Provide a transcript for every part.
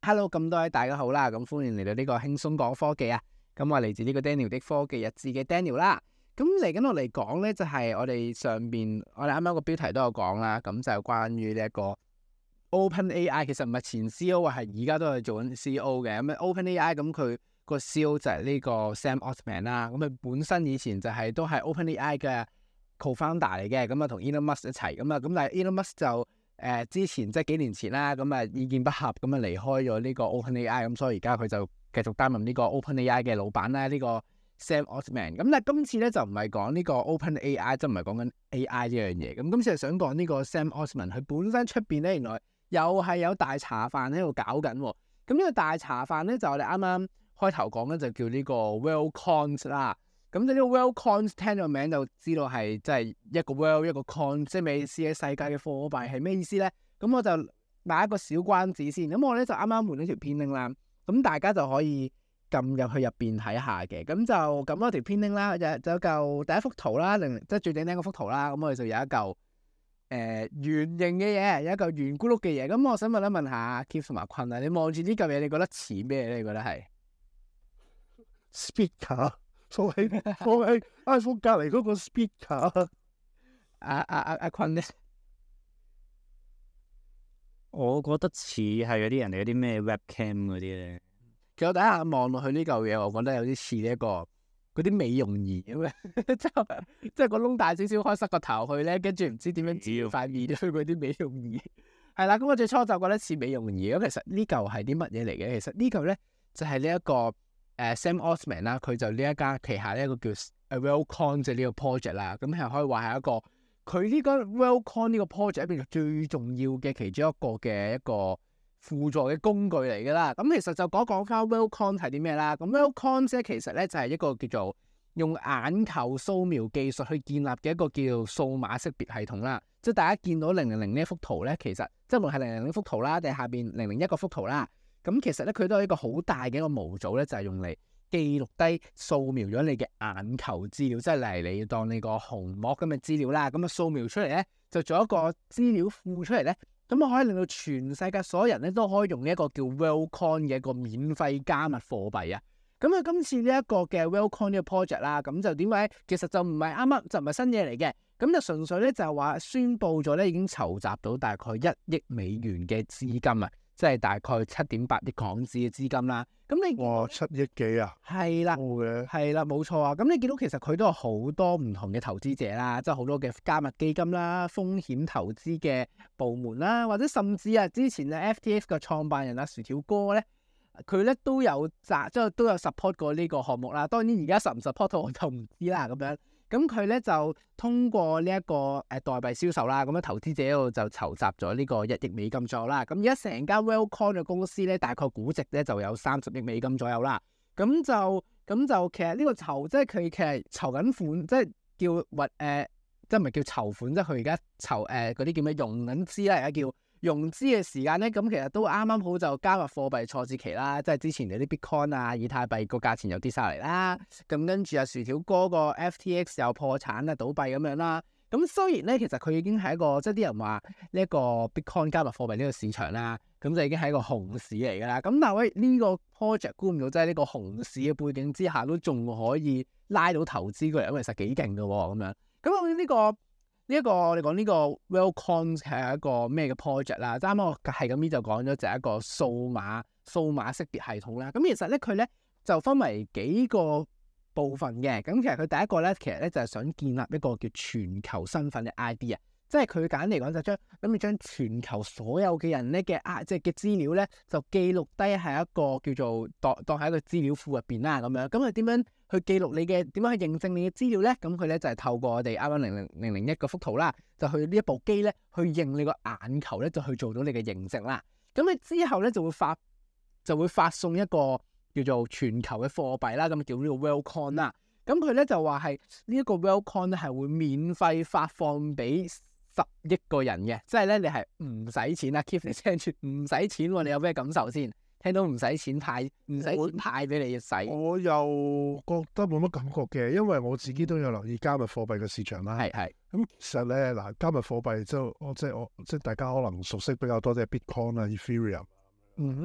Hello，咁多位大家好啦，咁歡迎嚟到呢個輕鬆講科技啊。咁我嚟自呢個 Daniel 的科技日誌嘅 Daniel 啦。咁嚟緊我嚟講呢，就係我哋上邊我哋啱啱個標題都有講啦。咁就係關於呢一個 OpenAI，其實唔係前 CEO 啊，係而家都係做緊 CEO 嘅。咁 OpenAI 咁佢個 CEO 就係呢個 Sam Altman 啦。咁佢本身以前就都係 OpenAI 嘅 co-founder 嚟嘅。咁啊同 Elon Musk 一齊咁啊。咁但係 Elon Musk 就之前即係幾年前啦，咁啊意見不合，咁啊離開咗呢個 OpenAI，咁所以而家佢就繼續擔任呢個 OpenAI 嘅老闆啦，呢個 Sam Altman。咁但係今次咧就唔係講呢個 OpenAI，即係唔係講緊 AI 呢樣嘢。咁今次係想講呢個 Sam Altman，佢本身出邊咧原來又係有大茶飯喺度搞緊。咁呢個大茶飯咧就我哋啱啱開頭講咧就叫呢個 Worldcoin 啦。咁你呢個 Worldcoin 聽個名就知道係即係一個 World 一個 Coin， 即係咩意思咧？世界嘅貨幣係咩意思咧？咁我就打一個小關子先。咁我咧就啱啱換咗條編鈴啦，咁大家就可以撳入去入邊睇下嘅。咁就撳咗條編鈴啦，就有嚿第一幅圖啦，即係最頂頂嗰幅圖啦。咁我哋就有一嚿圓形嘅嘢，有一嚿圓咕碌嘅嘢。咁我想問下 Keith 同埋坤啊，你望住呢嚿嘢，你覺得似咩咧？你覺得係 speaker 放喺 iPhone 隔離嗰個 speaker。 阿坤咧？ 我覺得似係嗰啲人哋嗰啲咩 webcam 嗰啲咧。 其實我第一下望落去呢嚿嘢，我覺得有啲似呢一個嗰啲美容儀咁樣，即係個窿大少少，可以塞個頭去咧，跟住唔知點樣照塊面去嗰啲美容儀。係啦，咁我最初就覺得似美容儀。咁其實呢嚿係啲乜嘢嚟嘅？其實呢嚿咧就係呢一個Sam Altman 啦，佢就呢一家旗下呢一個叫 Worldcoin 嘅呢個 project 啦。咁係可以話係一個佢呢個 Worldcoin 呢個 project 入邊最重要嘅其中一個輔助嘅工具嚟㗎啦。咁其實就講翻 Worldcoin 係啲咩啦。咁 Worldcoin 咧其實咧就係一個叫做用眼球掃描技術去建立嘅一個叫做數碼識別系統啦。即係大家見到000呢一幅圖咧，其實即係無論係000呢幅圖啦，定係下邊001個幅圖啦。咁其實咧佢都係一個好大嘅一個模組咧，就係用嚟記錄低掃描咗你嘅眼球資料，即係例如你當你個虹膜咁嘅資料啦，咁啊掃描出嚟咧，就做一個資料庫出嚟咧，咁啊可以令到全世界所有人咧都可以用呢一個叫 Worldcoin 嘅一個免費加密貨幣啊。咁啊今次呢一個嘅 Worldcoin 呢個 project 啦，咁就點解？其實就唔係啱啱就唔係新嘢嚟嘅，咁就純粹咧就係話宣佈咗咧已經籌集到大概1億美元嘅資金啊。即係大概7.8億港紙嘅資金啦。咁你哇，7億幾啊？ 係啦，係啦，冇錯啊。咁你見到其實佢都有好多唔同嘅投資者啦，即係好多嘅加密基金啦、風險投資嘅部門啦，或者甚至之前嘅 FTX 嘅創辦人薯條哥咧，佢咧都有即係都有 support 過呢個項目啦。當然而家 support 唔 support 我就唔知啦咁樣。咁佢咧就通過呢一個代幣銷售啦，咁樣投資者度就籌集咗呢個1億美金左右啦。咁而家成間 Worldcoin 嘅公司咧，大概估值咧就有30億美金左右啦。咁就其實呢個即係佢其實籌緊款，即係叫即係唔係叫籌款，即係佢而家籌嗰啲叫咩融緊資啦，而家叫融資嘅時間咧，咁其實都啱啱好就加密貨幣錯節期啦，即係之前嗰啲 Bitcoin 啊、以太幣個價錢又跌晒嚟啦，咁跟住薯條哥個 FTX 又破產啊、倒閉咁樣啦。咁雖然咧，其實佢已經係一個即係啲人話呢一個 Bitcoin 加密貨幣呢個市場啦，咁就已經係一個熊市嚟㗎啦。咁但係喂呢個 project 估唔到，即係呢個熊市嘅背景之下，都仲可以拉到投資過嚟，咁其實幾勁㗎喎咁樣。咁呢一個我哋講呢個 Worldcoin 係一個咩嘅 project 啦？啱啱我係咁就講咗就係一個數碼識別系統啦。咁其實咧佢咧就分為幾個部分嘅。咁其實佢第一個咧，其實咧就係想建立一個叫全球身份嘅 ID 啊。即係佢簡單嚟講就將全球所有嘅人咧嘅即係嘅資料咧就記錄低喺一個叫做當喺一個資料庫入邊啦咁樣。咁佢點樣去記錄你嘅？點樣去認證你嘅資料咧？咁佢咧就係透過我哋啱啱001個幅圖啦，就去呢一部機咧去認你個眼球咧，就去做到你嘅認證啦。咁你之後咧就會發送一個叫做全球嘅貨幣啦，咁叫呢個 Worldcoin 啦。咁佢咧就話係呢一個 Worldcoin 咧係會免費發放俾10億個人嘅，即係咧你係唔使錢啦。Keep 你聽住唔使錢喎，你有咩感受先？聽到唔使錢派俾你使， 我又覺得冇乜感覺嘅，因為我自己都有留意加密貨幣嘅市場啦。 係咁其實咧嗱，加密貨幣即係大家可能熟悉比較多，即係 Bitcoin 啊、Ethereum。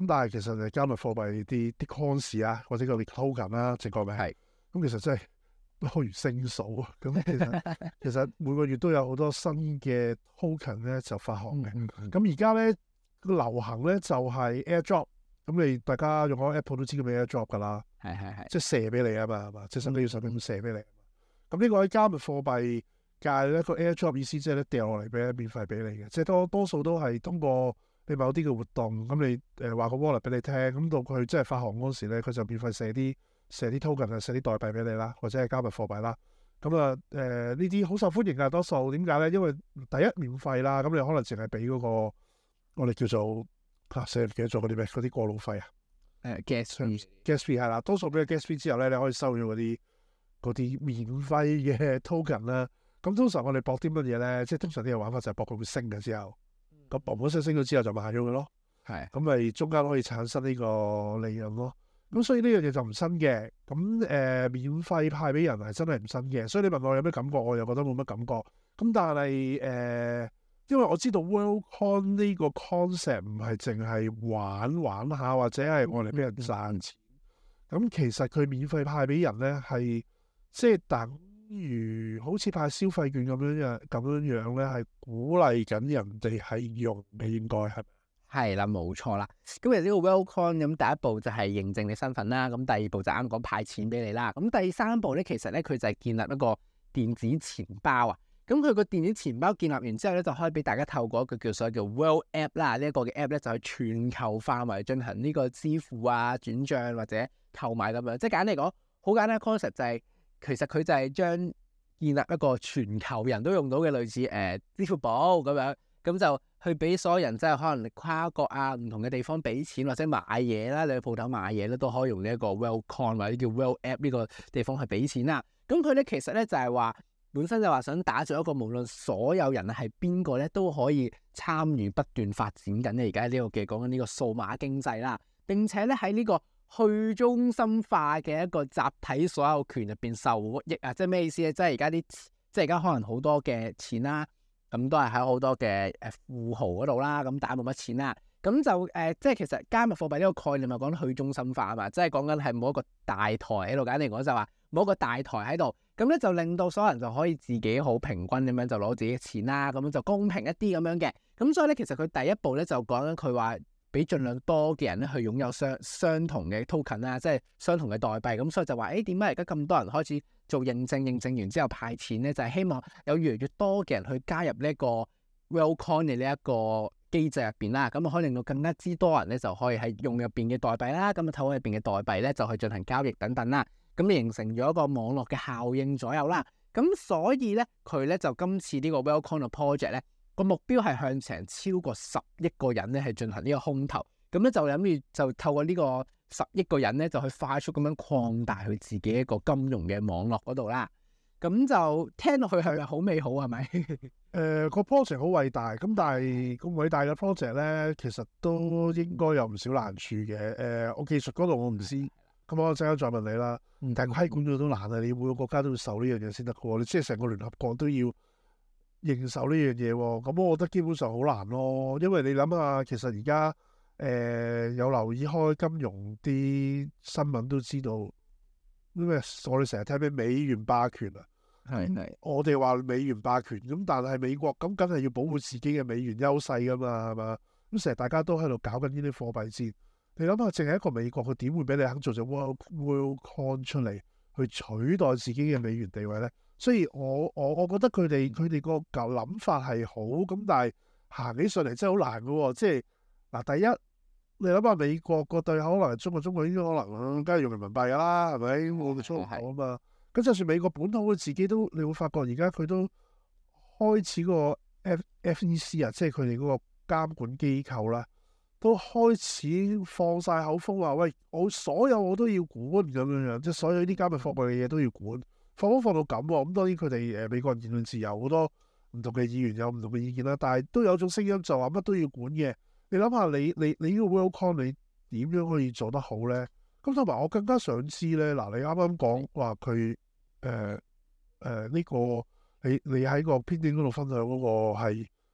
咁但係其實加密貨幣啲 coins 啊，或者個 token 啦，正確名係咁其實真係不如星數啊！咁其實每個月都有好多新嘅 token 咧就發行嘅。咁而家咧流行咧就係 airdrop。咁你大家用開 Apple 都知叫咩 airdrop 㗎啦， 係， 即係射俾你啊嘛，係嘛？即係使唔使要手咁射俾你？咁呢個喺加密貨幣界咧個 airdrop 意思即係咧掉落嚟俾免費俾你嘅，即係多數都係通過你某啲嘅活動，咁你話個 wallet 俾你聽，咁到佢即係發行嗰時咧，佢就免費射啲 token 啊，射啲代幣俾你啦，或者係加密貨幣啦。咁啊呢啲好受歡迎㗎，多數點解咧？因為第一免費啦，咁你可能淨係俾嗰個我哋叫做死唔記得咗嗰啲咩嗰啲過路費啊。 gas fee 係啦，多數俾個 gas fee 之後咧，你可以收咗嗰啲免費嘅 token 啦。咁通常我哋博啲乜嘢咧？即係通常啲嘅玩法就係博佢會升嘅之後，咁嘣一聲升咗之後就賣咗佢咯。 係咁咪中間可以產生呢個利潤咯。咁所以呢樣嘢就唔新嘅。咁免費派俾人係真係唔新嘅。所以你問我有咩感覺，我又覺得冇乜感覺。咁但係因為我知道 Worldcoin 呢個 concept 唔係淨係玩下，或者係我哋俾人賺錢。咁其實佢免費派俾人咧，係即係等於好似派消費券咁樣咧，係鼓勵緊人哋係用嘅，應該係咪？ 係啦，冇錯啦。咁其實呢個 Worldcoin 咁第一步就係認證你身份啦，咁第二步就啱講派錢俾你啦。咁第三步咧，其實咧佢就係建立一個電子錢包啊。咁佢個電子錢包建立完之後咧，就可以俾大家透過一個所謂叫 World App 啦，呢一個嘅 App 咧就去全球範圍進行呢個支付啊、轉帳或者購買咁樣。即係簡單嚟講，好簡單 concept 就係其實佢就係將建立一個全球人都用到嘅類似支付寶咁樣，咁就去俾所有人即係可能跨國啊唔同嘅地方俾錢或者買嘢啦，你去鋪頭買嘢咧都可以用呢一個 Worldcoin 或者叫 World App 呢個地方去俾錢啦。咁佢咧其實咧就係話本身就話想打造一個無論所有人係邊個咧都可以參與不斷發展緊嘅而家呢個嘅講緊呢個數碼經濟啦，並且咧喺呢個去中心化嘅一個集體所有權入邊受益啊！即係咩意思咧？即係而家即係而家可能好多嘅錢啦，咁都係喺好多嘅富豪嗰度啦，咁大家冇乜錢啦，咁就即係其實加密貨幣呢個概念咪講去中心化啊嘛，即係講緊係冇一個大台喺度，簡單嚟講就話冇一個大台喺度，咁咧就令到所有人就可以自己好平均咁樣就攞自己嘅錢啦，咁樣就公平一啲咁樣嘅。咁所以咧，其實佢第一步咧就講緊佢話俾盡量多嘅人咧去擁有相同嘅 token 啦，即係相同嘅代幣。咁所以就話點解而家咁多人開始做認證完之後派錢咧？就係希望有越嚟越多嘅人去加入呢一個 Worldcoin 嘅呢一個機制入邊啦，咁啊可以令到更加之多人咧就可以喺用入邊嘅代幣啦，咁啊透過入邊嘅代幣咧就去進行交易等等啦，咁形成咗一個網絡嘅效應左右啦。咁所以咧佢咧就今次呢個 Worldcoin 嘅 project 咧個目標係向成超過10億個人咧係進行呢個空投，咁咧就諗住就透過呢個10億個人咧就去快速咁樣擴大佢自己一個金融嘅網絡嗰度啦。咁就聽落去係咪好美好係咪？ 個 project 好偉大，咁但係咁偉大嘅 project 咧，其實都應該有唔少難處嘅。我技術嗰度我唔知，咁我陣間再問你啦。但係規管咗都難啊，你每個國家都要受呢樣嘢先得嘅喎，你即係成個聯合國都要認受呢樣嘢喎。咁我覺得基本上好難咯，因為你諗下，其實而家有留意開金融啲新聞都知道，因為我哋成日聽咩美元霸權啊。 係我哋話美元霸權，咁但係美國咁梗係要保護自己嘅美元優勢噶嘛，係嘛？咁成日大家都喺度搞緊呢啲貨幣戰，你諗下，淨係一個美國，佢點會俾你肯做隻 Worldcoin 出嚟去取代自己嘅美元地位咧？所以我覺得佢哋個舊諗法係好，咁但係行起上嚟真係好難噶喎。即係嗱，第一你諗下美國個對口可能中國應該可能梗係用人民幣噶啦，係咪？我哋出口啊嘛。咁就算美國本土佢自己都，你會發覺而家佢都開始個 FEC 啊，即係佢哋嗰個監管機構啦，都開始放晒口風話：喂，所有我都要管咁樣，即係所有啲加密貨幣嘅嘢都要管。放到咁喎，咁當然佢哋美國人言論自由，好多唔同嘅議員有唔同嘅意見啦，但係都有種聲音就話乜都要管嘅。你諗下，你呢個 Worldcoin 你點樣可以做得好咧？咁同埋我更加想知咧，嗱，你啱啱講話佢呢個你喺個編輯嗰度分享嗰個係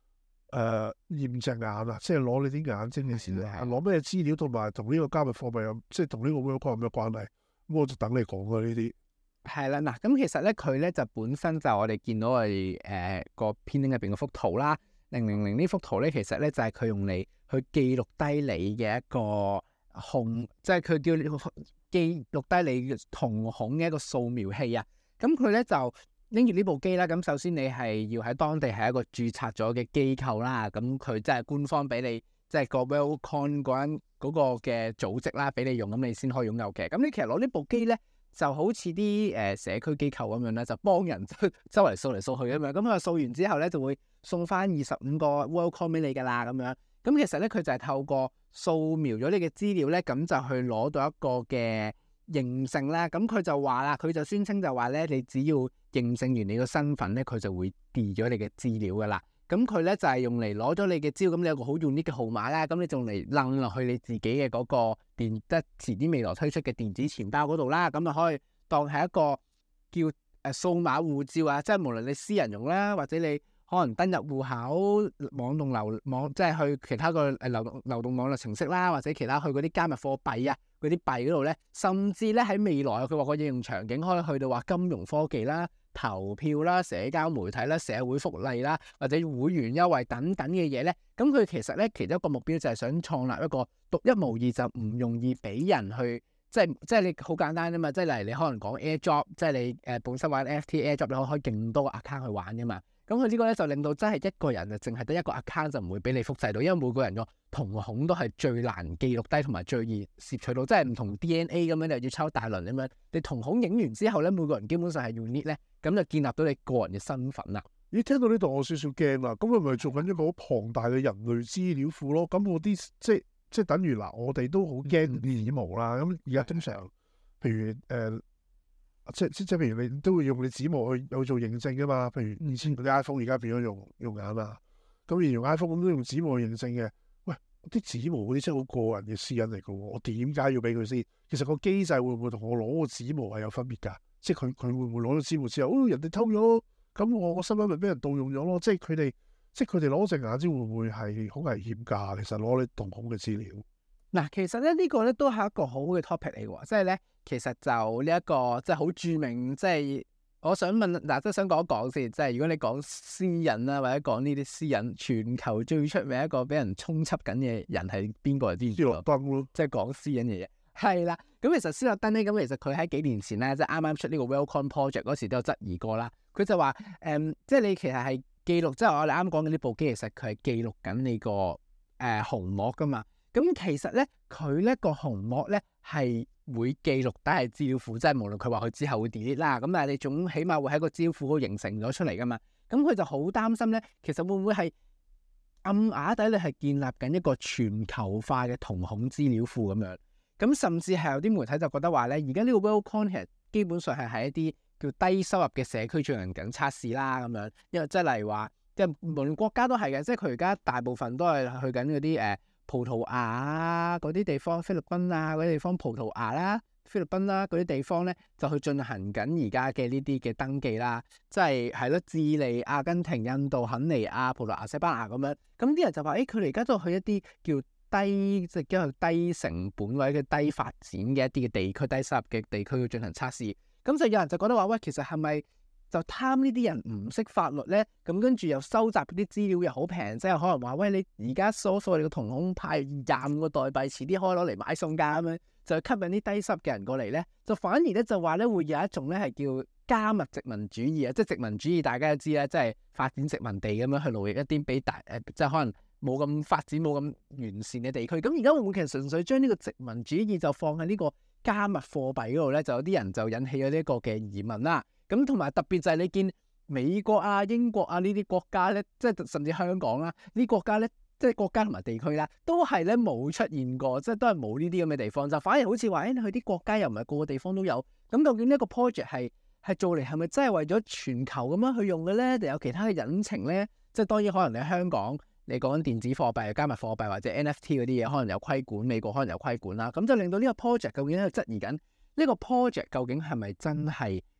驗隻眼啊，即係攞你啲眼睛嘅時係攞咩資料同埋同呢個加密貨幣有，即係同呢個 Worldcoin 有咩關係？咁我就等你講啊呢啲。 係啦，嗱，咁其實咧佢咧就本身就我哋見到我哋個編拎入邊嗰幅圖啦，000呢幅圖咧其實咧就係佢用嚟去記錄低你嘅一個即係佢叫你記錄低你瞳孔嘅一個掃描器啊。咁佢咧就拎住呢部機啦。咁首先你係要喺當地係一個註冊咗嘅機構啦。咁佢即係官方俾你，即係個 Worldcoin 嗰個嘅組織啦，俾你用，咁你先可以擁有嘅。咁你其實攞呢部機咧，就好似啲社區機構咁樣咧，就幫人周圍掃嚟掃去咁樣。咁佢掃完之後咧，就會送翻25個 Worldcoin 俾你㗎啦咁樣。咁其實咧，佢就係透過掃描咗你嘅資料咧，咁就去攞到一個嘅認證啦。咁佢就話啦，佢就宣稱就話咧，你只要認證完你個身份咧，佢就會 delete 咗你嘅資料㗎啦。咁佢咧就係用嚟攞咗你嘅資料，咁你有個好unique嘅號碼啦，咁你仲嚟掕落去你自己嘅嗰個遲啲未來推出嘅電子錢包嗰度啦，咁就可以當係一個叫數碼護照啊，即係無論你私人用啦，或者你可能登入戶口、即係去其他個流動網絡程式啦，或者其他去嗰啲加密貨幣啊嗰啲幣嗰度咧，甚至咧喺未來佢話個應用場景可以去到話金融科技啦、投票啦、社交媒體啦、社會福利啦，或者會員優惠等等嘅嘢咧，咁佢其實咧其中一個目標就係想創立一個獨一無二，就唔容易俾人去，即係你好簡單啫嘛，即係例如你可能講 AirDrop，即係你本身玩 NFT AirDrop，你可以勁多個 account 去玩噶嘛。咁佢呢個咧就令到真係一個人就淨係得一個 account 就唔會俾你複製到，因為每個人個瞳孔都係最難記錄低同埋最易攝取到，即係唔同 DNA 咁樣，你要抽大輪咁樣。你瞳孔影完之後咧，每個人基本上係 unique 咧，咁就建立到你個人嘅身份啦。 咦，聽到呢度我少少驚啦，咁係咪做緊一個好龐大嘅人類資料庫咯？咁我啲即係等於嗱，我哋都好驚指模啦。咁而家通常，譬如即譬如你都會用你指模去做認證噶嘛。譬如以前嗰啲 iPhone 而家變咗用眼啦，咁而用 iPhone 咁都用指模去認證嘅。喂，啲指模嗰啲真係好個人嘅私隱嚟噶喎，我點解要俾佢先？其實個機制會唔會同我攞個指模係有分別㗎？即係佢會唔會攞咗指模之後，人哋偷咗，咁我個身份咪俾人盜用咗咯？即係佢哋攞隻眼睛會唔會係好危險㗎？其實攞你瞳孔嘅資料。 嗱，其實咧呢個咧都係一個好好嘅 topic 嚟喎，即係咧其實就呢一個即係好著名，即係我想問嗱，即係想講一講先，即係如果你講私隱啦，或者講呢啲私隱，全球最出名一個俾人衝緝緊嘅人係邊個？知唔知？ 斯諾登咯， 即係講私隱嘅嘢。係啦，咁其實斯諾登咧，咁其實佢喺幾年前咧，即係啱啱出呢個 Worldcoin Project 嗰時都有質疑過啦。佢就話即係你其實係記錄，即係我哋啱講嘅呢部機，其實佢係記錄緊你個虹膜噶嘛。咁其實咧，佢咧個虹膜咧係會記錄低係資料庫，即係無論佢話佢之後會 delete 啦，咁但係你總起碼會喺個資料庫嗰度形成咗出嚟噶嘛。咁佢就好擔心咧，其實會唔會係暗啞底你係建立緊一個全球化嘅瞳孔資料庫咁樣？咁甚至係有啲媒體就覺得話咧，而家呢個 Worldcoin 其實基本上係喺一啲叫低收入嘅社區進行緊測試啦，咁樣，因為即係例如話，即係無論國家都係嘅，即係佢而家大部分都係去緊嗰啲葡萄牙啊嗰啲地方，菲律賓啊嗰啲地方，葡萄牙啦、菲律賓啦嗰啲地方咧，就去進行緊而家嘅呢啲嘅登記啦，即係咯，智利、阿根廷、印度、肯尼亞、葡萄牙、西班牙咁樣，咁啲人就話，佢哋而家都去一啲叫即係叫做低成本或者低發展嘅一啲嘅地區、低收入嘅地區去進行測試，咁就有人就覺得話，喂，其實係咪就貪呢啲人唔識法律咧？咁跟住又收集嗰啲資料又好平，即係可能話，喂，你而家搜你個瞳孔派25個代幣，遲啲可以攞嚟買餸㗎咁樣，就吸引啲低收入嘅人過嚟咧，就反而咧就話咧會有一種咧係叫加密殖民主義啊，即係殖民主義大家都知啦，即係發展殖民地咁樣去奴役一啲比即係可能冇咁發展冇咁完善嘅地區。咁而家會唔會其實純粹將呢個殖民主義就放喺呢個加密貨幣嗰度咧？就有啲人就引起咗呢一個嘅疑問啦。咁同埋特別就係你見美國啊、英國啊呢啲國家咧，即係甚至香港啦呢啲國家咧，即係國家同埋地區啦，都係咧冇出現過，即係都係冇呢啲咁嘅地方，就反而好似話你去啲國家又唔係個個地方都有。咁究竟呢一個 project 係做嚟係咪真係為咗全球咁樣去用嘅咧？定有其他嘅隱情咧？即係當然可能你喺香港，你講緊電子貨幣、加密貨幣或者 NFT 嗰啲嘢，可能有規管，美國可能有規管啦。咁就令到呢個 project 究竟喺度質疑緊呢個 project 究竟係咪真係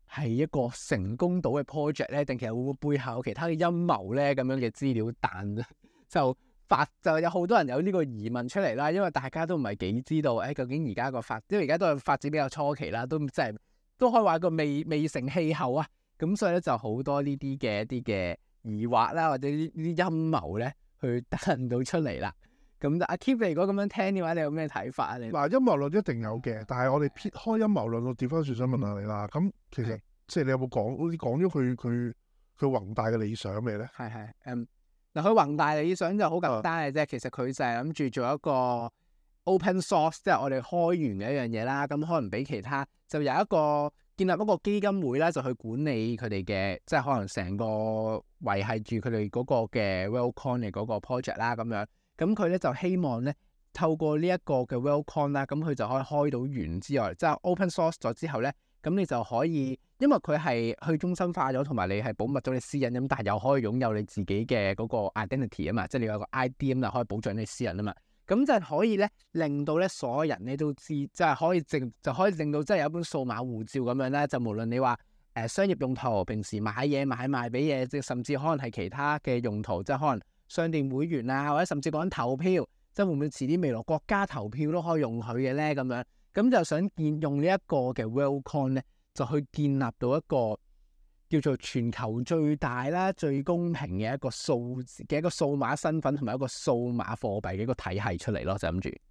係一個成功到嘅 project 咧，定其實會唔會背後有其他嘅陰謀咧？咁樣嘅資料彈就有好多人有呢個疑問出嚟啦。因為大家都唔係幾知道，究竟而家因為而家都係發展比較初期啦，都可以話個未成氣候啊。咁所以咧就好多呢啲嘅疑惑啦，或者呢啲陰謀咧去彈到出嚟啦。咁阿 Keith，你如果咁樣聽嘅話，你有咩睇法啊？你嗱，陰謀論一定有嘅，但係我哋撇開陰謀論，我調翻轉想問下你啦。咁其實即係你有冇講咗佢宏大嘅理想未咧？ 係嗱，佢宏大理想就好簡單嘅啫。其實佢就係諗住做一個 open source，即係我哋開源嘅一樣嘢啦。咁可能俾其他就有一個建立一個基金會啦，就去管理佢哋嘅，即係可能成個維係住佢哋嗰個嘅 Worldcoin 嘅嗰個 project 啦咁樣。咁佢咧就希望咧透過呢一個嘅 Worldcoin 啦，咁佢就可以開到源之外，即係 open source 咗之後咧，咁你就可以，因為佢係去中心化咗，同埋你係保密咗你私隱咁，但係又可以擁有你自己嘅嗰個 identity 啊嘛，即係你有個 ID 咁就可以保障你私隱啊嘛。咁就可以咧令到咧所有人咧都知，即係可以令到即係有一本數碼護照咁樣咧，就無論你話商業用途、平時買嘢買賣俾嘢，即甚至可能係其他嘅用途，即係可能商店會員啊，或者甚至講緊投票，即係會唔會遲啲未來國家投票都可以用佢嘅咧咁樣。咁就想用呢一個嘅 Worldcoin 咧，就去建立到一個叫做全球最大啦、最公平嘅一個數碼身份同埋一個數碼貨幣嘅一個體系出嚟咯，就諗住。